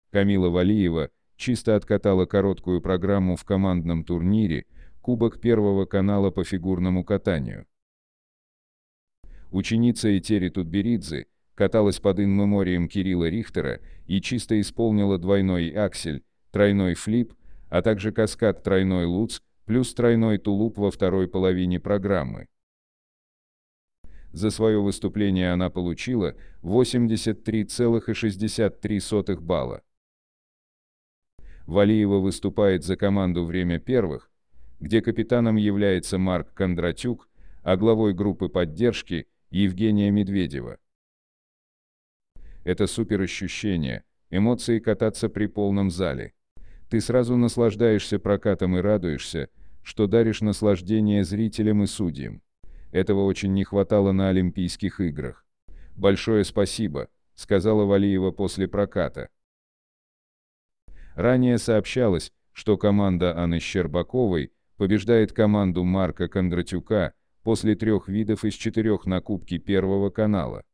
Камила Валиева чисто откатала короткую программу в командном турнире «Кубок Первого канала по фигурному катанию». Ученица Этери Тутберидзе каталась под ин-меморием Кирилла Рихтера и чисто исполнила двойной аксель, тройной флип, а также каскад тройной луц плюс тройной тулуп во второй половине программы. За свое выступление она получила 83,63 балла. Валиева выступает за команду «Время первых», где капитаном является Марк Кондратюк, а главой группы поддержки – Евгения Медведева. Это супер ощущение, эмоции кататься при полном зале. Ты сразу наслаждаешься прокатом и радуешься, что даришь наслаждение зрителям и судьям. Этого очень не хватало на Олимпийских играх. «Большое спасибо», — сказала Валиева после проката. Ранее сообщалось, что команда Анны Щербаковой побеждает команду Марка Кондратюка после 3 видов из 4 на Кубке Первого канала.